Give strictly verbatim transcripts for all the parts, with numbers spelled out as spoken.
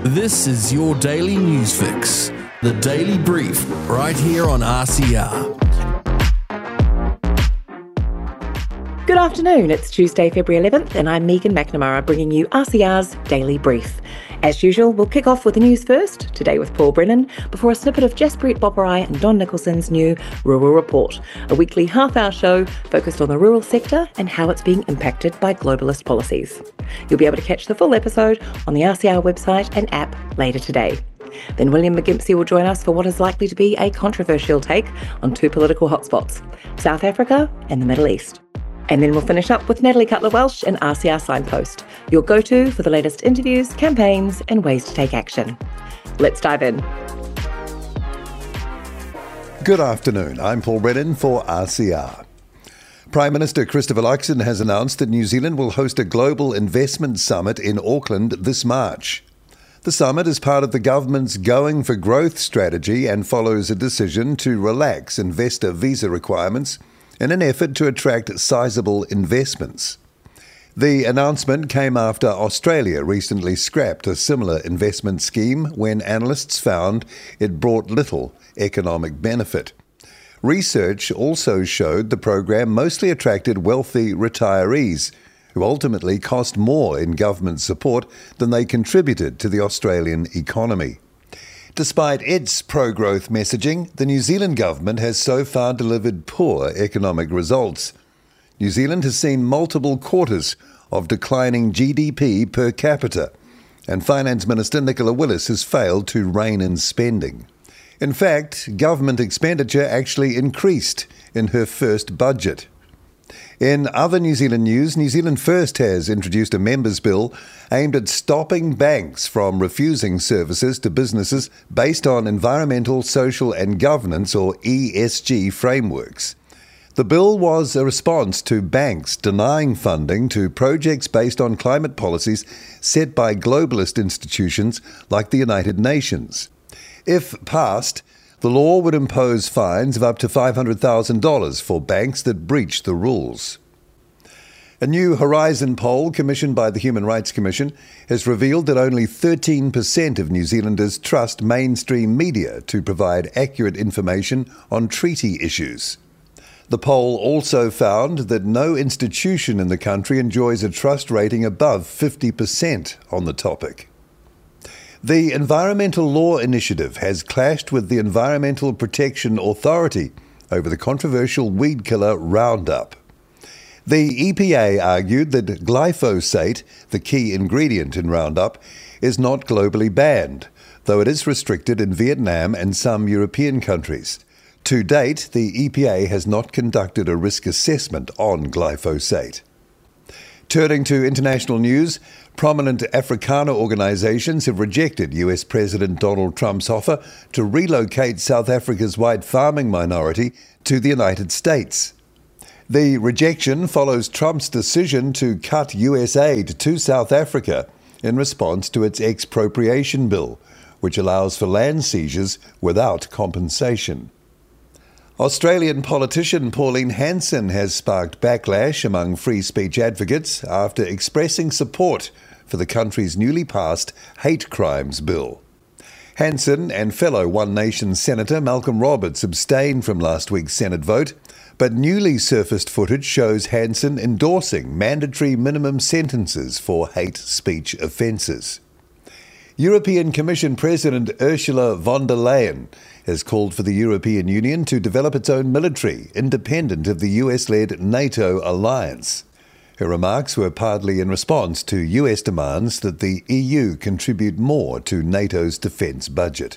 This is your daily news fix, the Daily Brief, right here on R C R. Good afternoon, it's Tuesday, February eleventh, and I'm Megan McNamara bringing you R C R's Daily Brief. As usual, we'll kick off with the news first, today with Paul Brennan, before a snippet of Jaspreet Boparai and Don Nicholson's new Rural Report, a weekly half-hour show focused on the rural sector and how it's being impacted by globalist policies. You'll be able to catch the full episode on the R C R website and app later today. Then William McGimpsey will join us for what is likely to be a controversial take on two political hotspots, South Africa and the Middle East. And then we'll finish up with Natalie Cutler-Welsh and R C R Signpost, your go-to for the latest interviews, campaigns and ways to take action. Let's dive in. Good afternoon, I'm Paul Brennan for R C R. Prime Minister Christopher Luxon has announced that New Zealand will host a global investment summit in Auckland this March. The summit is part of the government's Going for Growth strategy and follows a decision to relax investor visa requirements in an effort to attract sizable investments. The announcement came after Australia recently scrapped a similar investment scheme when analysts found it brought little economic benefit. Research also showed the program mostly attracted wealthy retirees, who ultimately cost more in government support than they contributed to the Australian economy. Despite its pro-growth messaging, the New Zealand government has so far delivered poor economic results. New Zealand has seen multiple quarters of declining G D P per capita, and Finance Minister Nicola Willis has failed to rein in spending. In fact, government expenditure actually increased in her first budget. In other New Zealand news, New Zealand First has introduced a members' bill aimed at stopping banks from refusing services to businesses based on environmental, social and governance or E S G frameworks. The bill was a response to banks denying funding to projects based on climate policies set by globalist institutions like the United Nations. If passed, the law would impose fines of up to five hundred thousand dollars for banks that breach the rules. A new Horizon poll commissioned by the Human Rights Commission has revealed that only thirteen percent of New Zealanders trust mainstream media to provide accurate information on treaty issues. The poll also found that no institution in the country enjoys a trust rating above fifty percent on the topic. The Environmental Law Initiative has clashed with the Environmental Protection Authority over the controversial weed killer Roundup. The E P A argued that glyphosate, the key ingredient in Roundup, is not globally banned, though it is restricted in Vietnam and some European countries. To date, the E P A has not conducted a risk assessment on glyphosate. Turning to international news, prominent Afrikaner organizations have rejected U S President Donald Trump's offer to relocate South Africa's white farming minority to the United States. The rejection follows Trump's decision to cut U S aid to South Africa in response to its expropriation bill, which allows for land seizures without compensation. Australian politician Pauline Hanson has sparked backlash among free speech advocates after expressing support for the country's newly passed hate crimes bill. Hanson and fellow One Nation Senator Malcolm Roberts abstained from last week's Senate vote, but newly surfaced footage shows Hanson endorsing mandatory minimum sentences for hate speech offences. European Commission President Ursula von der Leyen has called for the European Union to develop its own military, independent of the U S-led NATO alliance. Her remarks were partly in response to U S demands that the E U contribute more to NATO's defence budget.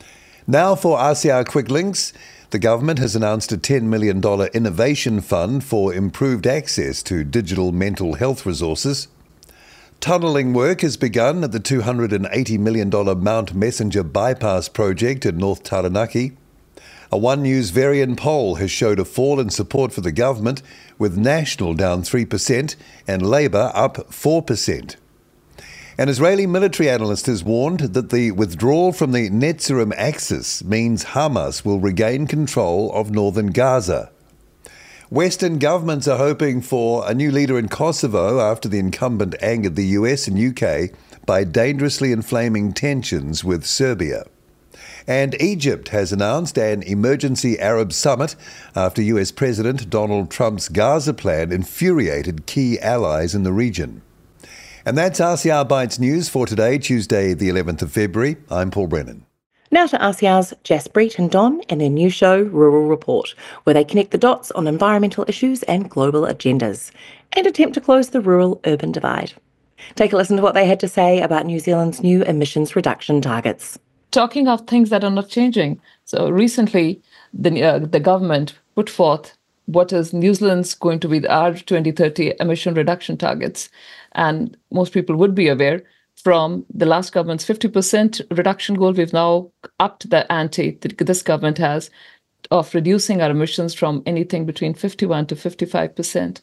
Now for R C R Quick Links. The government has announced a ten million dollars innovation fund for improved access to digital mental health resources. Tunnelling work has begun at the two hundred eighty million dollars Mount Messenger bypass project in North Taranaki. A One News Varian poll has showed a fall in support for the government, with National down three percent and Labour up four percent. An Israeli military analyst has warned that the withdrawal from the Netzarim Axis means Hamas will regain control of northern Gaza. Western governments are hoping for a new leader in Kosovo after the incumbent angered the U S and U K by dangerously inflaming tensions with Serbia. And Egypt has announced an emergency Arab summit after U S President Donald Trump's Gaza plan infuriated key allies in the region. And that's R C R Bytes News for today, Tuesday the eleventh of February. I'm Paul Brennan. Now to R C R's Jaspreet and Don and their new show, Rural Report, where they connect the dots on environmental issues and global agendas and attempt to close the rural-urban divide. Take a listen to what they had to say about New Zealand's new emissions reduction targets. Talking of things that are not changing. So recently, the, uh, the government put forth what is New Zealand's going to be our twenty thirty emission reduction targets. And most people would be aware from the last government's fifty percent reduction goal, we've now upped the ante that this government has of reducing our emissions from anything between fifty-one to fifty-five percent.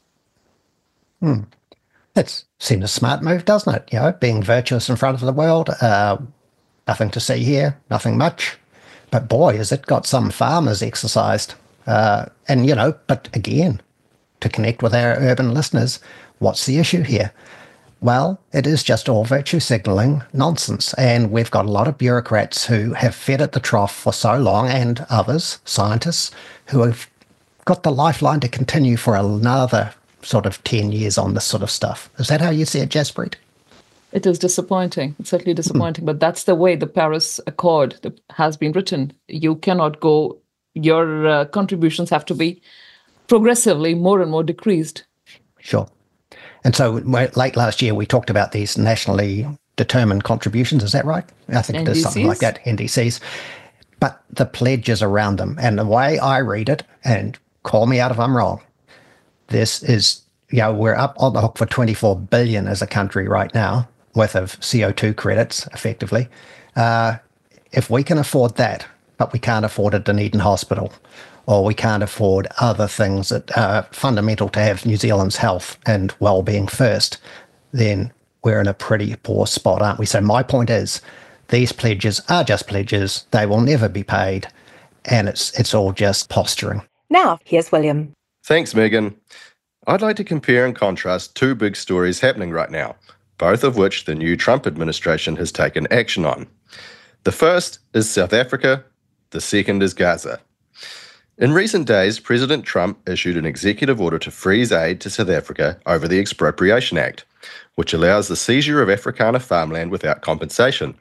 Hmm. That seems a smart move, doesn't it? You know, being virtuous in front of the world. Uh, Nothing to see here, nothing much. But boy, has it got some farmers exercised. Uh, and, you know, but again, to connect with our urban listeners, what's the issue here? Well, it is just all virtue signalling nonsense. And we've got a lot of bureaucrats who have fed at the trough for so long, and others, scientists, who have got the lifeline to continue for another sort of ten years on this sort of stuff. Is that how you see it, Jaspreet? It is disappointing. It's certainly disappointing, but that's the way the Paris Accord has been written. You cannot go, your uh, contributions have to be progressively more and more decreased. Sure. And so late last year, we talked about these nationally determined contributions. Is that right? I think N D Cs? It is something like that, N D Cs. But the pledges around them, and the way I read it, and call me out if I'm wrong, this is, you know, we're up on the hook for twenty-four billion as a country right now, worth of C O two credits, effectively. Uh, if we can afford that, but we can't afford a Dunedin hospital, or we can't afford other things that are fundamental to have New Zealand's health and well-being first, then we're in a pretty poor spot, aren't we? So my point is, these pledges are just pledges. They will never be paid, and it's it's all just posturing. Now, here's William. Thanks, Megan. I'd like to compare and contrast two big stories happening right now, both of which the new Trump administration has taken action on. The first is South Africa, the second is Gaza. In recent days, President Trump issued an executive order to freeze aid to South Africa over the Expropriation Act, which allows the seizure of Afrikaner farmland without compensation.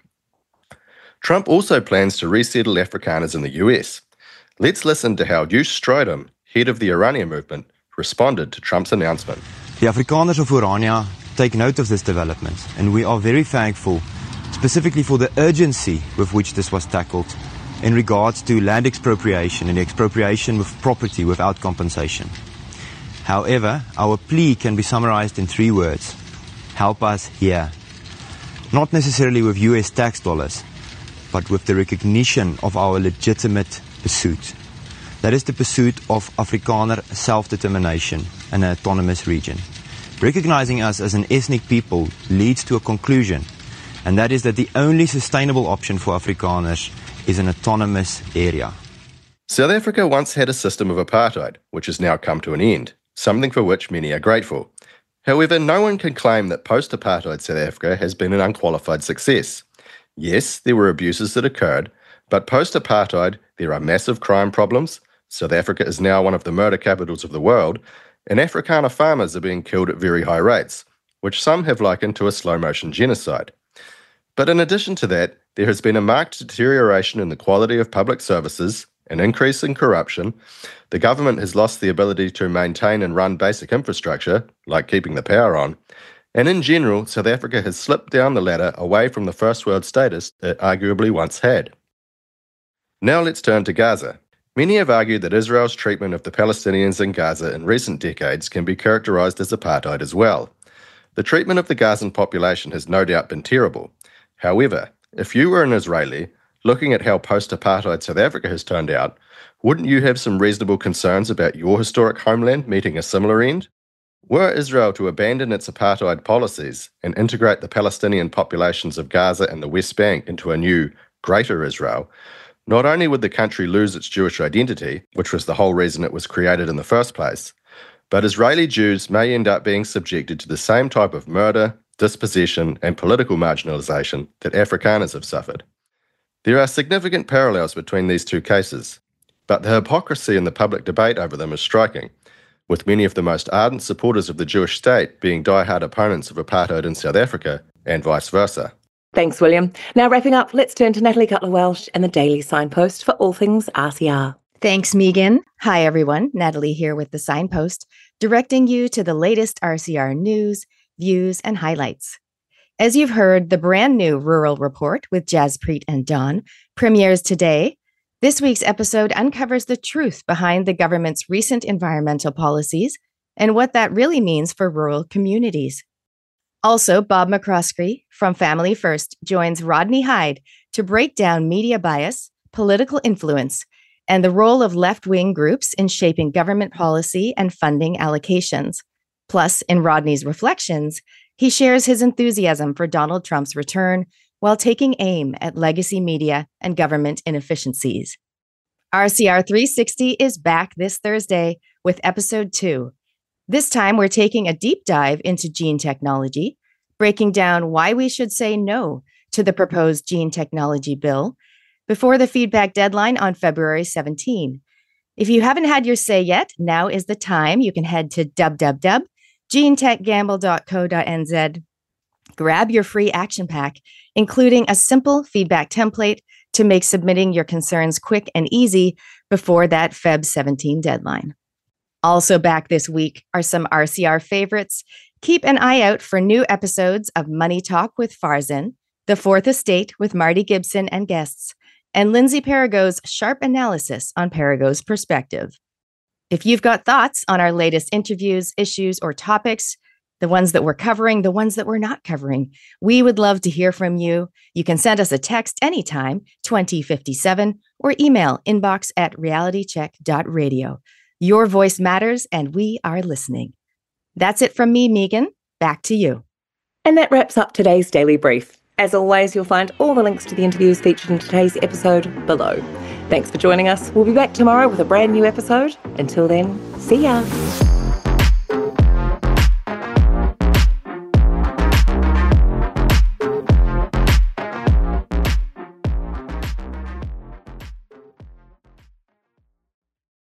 Trump also plans to resettle Afrikaners in the U S. Let's listen to how Joos Strydom, head of the Orania movement, responded to Trump's announcement. The Afrikaners of Orania take note of this development, and we are very thankful, specifically for the urgency with which this was tackled in regards to land expropriation and expropriation of property without compensation. However, our plea can be summarized in three words: help us here. Not necessarily with U S tax dollars, but with the recognition of our legitimate pursuit. That is the pursuit of Afrikaner self-determination in an autonomous region. Recognizing us as an ethnic people leads to a conclusion, and that is that the only sustainable option for Afrikaners is an autonomous area. South Africa once had a system of apartheid, which has now come to an end, something for which many are grateful. However, no one can claim that post-apartheid South Africa has been an unqualified success. Yes, there were abuses that occurred, but post-apartheid there are massive crime problems. South Africa is now one of the murder capitals of the world, and Afrikaner farmers are being killed at very high rates, which some have likened to a slow-motion genocide. But in addition to that, there has been a marked deterioration in the quality of public services, an increase in corruption, the government has lost the ability to maintain and run basic infrastructure, like keeping the power on, and in general, South Africa has slipped down the ladder away from the first world status it arguably once had. Now let's turn to Gaza. Many have argued that Israel's treatment of the Palestinians in Gaza in recent decades can be characterized as apartheid as well. The treatment of the Gazan population has no doubt been terrible. However, if you were an Israeli, looking at how post-apartheid South Africa has turned out, wouldn't you have some reasonable concerns about your historic homeland meeting a similar end? Were Israel to abandon its apartheid policies and integrate the Palestinian populations of Gaza and the West Bank into a new, greater Israel, not only would the country lose its Jewish identity, which was the whole reason it was created in the first place, but Israeli Jews may end up being subjected to the same type of murder, dispossession, and political marginalisation that Afrikaners have suffered. There are significant parallels between these two cases, but the hypocrisy in the public debate over them is striking, with many of the most ardent supporters of the Jewish state being die-hard opponents of apartheid in South Africa, and vice versa. Thanks, William. Now wrapping up, let's turn to Natalie Cutler-Welsh and the Daily Signpost for all things R C R. Thanks, Megan. Hi, everyone. Natalie here with the Signpost, directing you to the latest R C R news, views, and highlights. As you've heard, the brand new Rural Report with Jaspreet and Dawn premieres today. This week's episode uncovers the truth behind the government's recent environmental policies and what that really means for rural communities. Also, Bob McCroskey from Family First joins Rodney Hyde to break down media bias, political influence, and the role of left-wing groups in shaping government policy and funding allocations. Plus, in Rodney's reflections, he shares his enthusiasm for Donald Trump's return while taking aim at legacy media and government inefficiencies. R C R three sixty is back this Thursday with episode two. This time, we're taking a deep dive into gene technology, breaking down why we should say no to the proposed gene technology bill before the feedback deadline on February seventeenth. If you haven't had your say yet, now is the time. You can head to w w w dot gene tech gamble dot co dot n z, grab your free action pack, including a simple feedback template to make submitting your concerns quick and easy before that February seventeenth deadline. Also back this week are some R C R favorites. Keep an eye out for new episodes of Money Talk with Farzin, The Fourth Estate with Marty Gibson and guests, and Lindsay Perigo's sharp analysis on Perigo's perspective. If you've got thoughts on our latest interviews, issues, or topics, the ones that we're covering, the ones that we're not covering, we would love to hear from you. You can send us a text anytime, twenty fifty-seven, or email inbox at realitycheck dot radio. Your voice matters, and we are listening. That's it from me, Megan. Back to you. And that wraps up today's Daily Brief. As always, you'll find all the links to the interviews featured in today's episode below. Thanks for joining us. We'll be back tomorrow with a brand new episode. Until then, see ya.